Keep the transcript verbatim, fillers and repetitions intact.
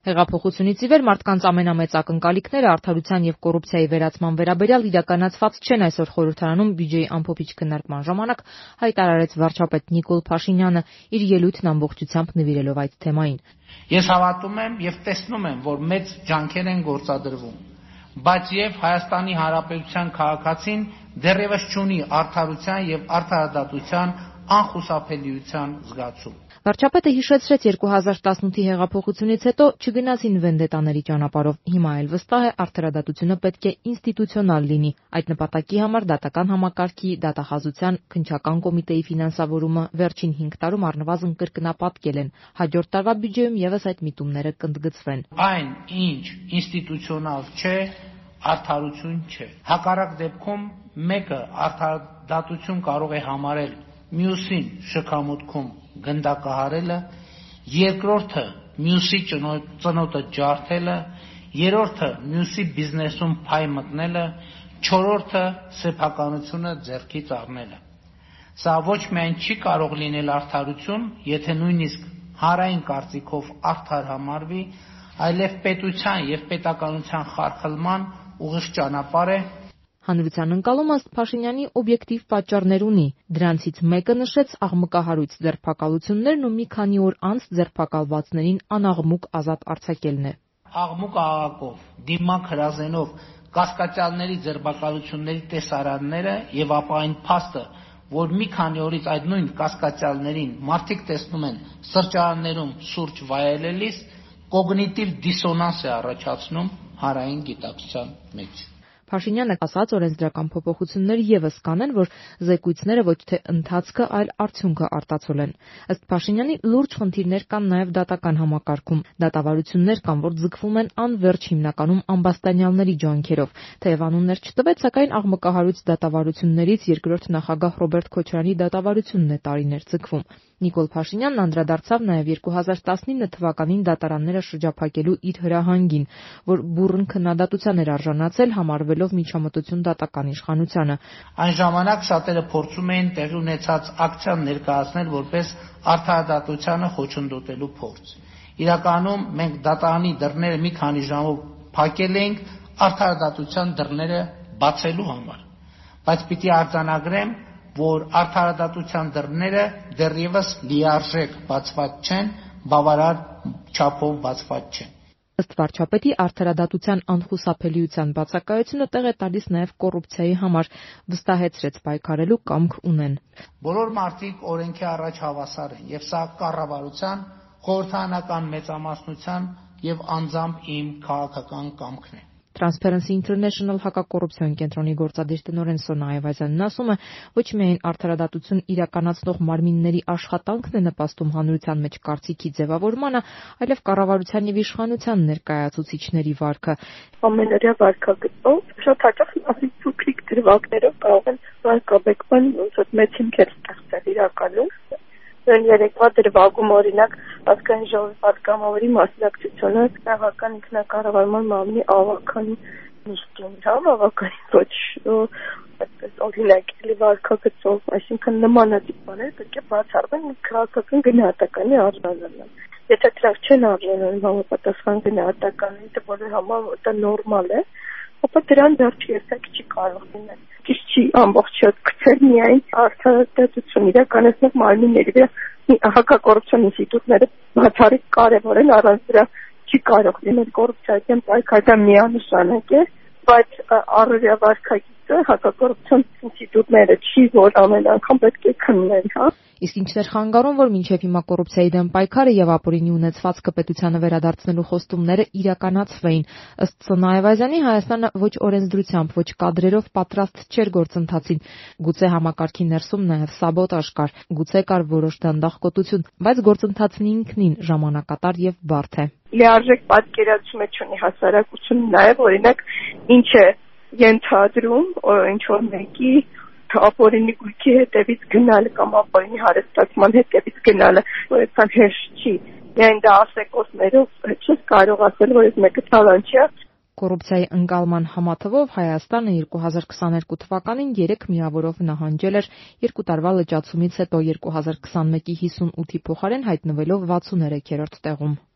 Հեղափոխությունից ի վեր մարդկանց ամենամեծ ակնկալիքները արդարության եւ կոռուպցիայի վերացման վերաբերյալ իրականացված չեն, այսօր խորհրդարանում բյուջեի ամփոփիչ քննարկման ժամանակ հայտարարեց վարչապետ Նիկոլ Փաշինյանը, իր ելույթն ամբողջությամբ նվիրելով այդ թեմային։ Ես հավատում եմ եւ տեսնում եմ, որ մեծ ջանքեր են գործադրվում, բայց եւ Հայաստանի Հանրապետության քաղաքացին դեռևս չունի արդարության եւ արդարադատության անխուսափելիության զգացում։ Վարչապետը հիշեցրեց երկու հազար տասնութի հեղափոխությունից հետո չգնացին վենդետաների ճանապարհով, հիմա էլ վստահ է արդարադատությունը պետք է ինստիտուցիոնալ լինի, այդ նպատակի համար դատական համակարգի, դատախազության, քննչական կոմիտեի ֆինանսավորումը վերջին հինգ տարում առնվազն կրկնապատկել են, հաջորդ տարվա բյուջեում եւս այդ միտումները կընդգծվեն։ Այն, ինչ ինստիտուցիոնալ չէ, արդարություն չէ։ Հակառակ դեպքում մեկը արդարադատություն կարող է համարել մյուսին շքամուտքում գնդակահարելը, երկրորդը մյուսի ծնոտը ջարդելը, երրորդը մյուսի բիզնեսում փայ մտնելը, չորրորդը սեփականությունը ձեռքից առնելը։ Սա ոչ միայն չի կարող լինել արդարություն, եթե նույնիսկ հանրային կարծիքով արդար համարվի, այլև պետության եւ պետականության խարխլման ուղիղ ճանապարհ է։ Հանրության ընկալումը ըստ Փաշինյանի օբյեկտիվ պատճառներ ունի, դրանցից մեկը նշեց աղմկահարույց ձերբակալություններն ու մի քանի օր անց ձերբակալվածներին անաղմուկ ազատ արձակելն է։ Աղմուկ աղաղակով, դիմակ հրազենով կասկածյալների ձերբակալությունների տեսարանները եւ ապա այն փաստը, որ մի քանի օրից այդ նույն կասկածյալներին մարդիկ տեսնում են սրճարաններում սուրճ վայելելիս, կոգնիտիվ դիսոնանս է առաջացնում հանրային գիտակցության մեջ։ Փաշինյանը ասաց, օրենսդրական փոփոխություններ եւս կանեն, որ զեկույցները ոչ թե ընթացքը, այլ արդյունքը արտացոլեն։ Ըստ Փաշինյանի լուրջ խնդիրներ կան նաեւ դատական համակարգում։ Դատավարություններ կան, որ ձգվում են անվերջ հիմնականում ամբաստանյալների ջանքերով։ Թեև անուններ չտվեց, սակայն աղմկահարույց դատավարություններից երկրորդ նախագահ Ռոբերտ Քոչարյանի դատավարությունն է տարիներ ձգվում։ Նիկոլ Փաշինյանն անդրադարձավ նաև երկու հազար տասնինը թվականին դատարանները շրջափակելու իր հրահանգին, որ բուռն քննադատության էր արժանացել, համարվելով միջամտություն դատական իշխանությանը։ Այն ժամանակ շատերը փորձում էին տեղի ունեցած ակցիան ներկայացնել որպես արդարադատությանը խոչընդոտելու փորձ։ Իրականում մենք դատարանի դռները մի քանի ժամով փակել էինք արդարադատության դռները բացելու համար, բայց պիտի արձանագրեմ, որ արդարադատության դռները դեռևս լիարժեք բացված չեն, բավարար չափով բացված չեն։ Ըստ վարչապետի արդարադատության անխուսափելիության բացակայությունը տեղ է տալիս նաև կոռուպցիայի համար, վստահեցրեց պայքարելու կամք ունեն։ Բոլոր մարդիկ օրենքի առաջ հավասար են, եւ սա կառավարության, խորհրդարանական մեծամասնության եւ անձամբ իմ քաղաքական կամքն է։ Transparency International հակակոռուպցիոն կենտրոնի գործադիր տնօրեն Սոնա Այվազյանն ասում է, ոչ միայն արդարադատություն իրականացնող մարմինների աշխատանքն է նպաստում հանրության մեջ կարծիքի ձևավորմանը, այլև կառավարության եւ իշխանության ներկայացուցիչների վարքը։ Ամենօրյա վարքագծով շատ հաճախ ասի փոքրիկ դրվագներով կարող են վարկաբեկման ոնց որ մեծ հիմքեր ստեղծել իրականում։ Այն երեկվա դրվագում օրինակ ազգային ժողովի պատգամավորի մասնակցությունը տեղական ինքնակառավարման մարմնի ավականի նիստին, հա, ավականի ոչ այդպես օրինակելի վարքագծով, այսինքն նմանատիպ բաներ պետք է բացառվեն քաղաքական գնահատականի արժանանան։ Եթե դրանք չեն արժանանում համապատասխան գնահատականին, դա բոլոր համար դա նորմալ է, ապա դրան դեռ չեսակ չի կարող լինել։ Ճիշտ չի ամբողջը գցել միայն արդարադատություն իրականացնող մարմինների վրա հակակոռուպցիոն ինստիտուտները բացառիկ կարևոր են, առանց դրա չի կարող լինել կոռուպցիայի դեմ պայքարը միանշանակ է, բայց առօրյա վարքագիծը հակակոռուպցիոն ինստիտուտները չի, որ ամեն անգամ պետք է քննեն, հա։ Իսկ ինչն էր խանգարում, որ մինչև հիմա կոռուպցիայի դեմ պայքարը եւ ապօրինի ունեցվածքը պետությանը վերադարձնելու խոստումները իրականացվեին։ Ըստ Սոնա Այվազյանի, Հայաստանը ոչ օրենսդրությամբ, ոչ կադրերով պատրաստ չէր գործընթացին։ Գուցե համակարգի ներսում նաեւ սաբոտաժ կար, գուցե կար որոշ դանդաղկոտություն, բայց գործընթացն ինքնին ժամանակատար եւ բարդ է։ Լիարժեք պատկերացում չունի հասարակությունը նաեւ օրինակ ինչ է ենթադրում, ինչ որ մեկի ապօրինի գույքի հետևից գնալը կամ ապօրինի հարստացման հետևից գնալը, որ այդքան հեշտ չի։ Միայն դա ասեկոսներով չես կարող ասել, որ այս մեկը թալանչի է։ Կոռուպցիայի ընկալման համաթվով Հայաստանը երկու հազար քսաներկու թվականին երեք միավորով նահանջել էր, երկու տարվա լճացումից հետո երկու հազար քսանմեկի հիսունութի փոխարեն հայտնվելով վաթսուներեքերորդ տեղում։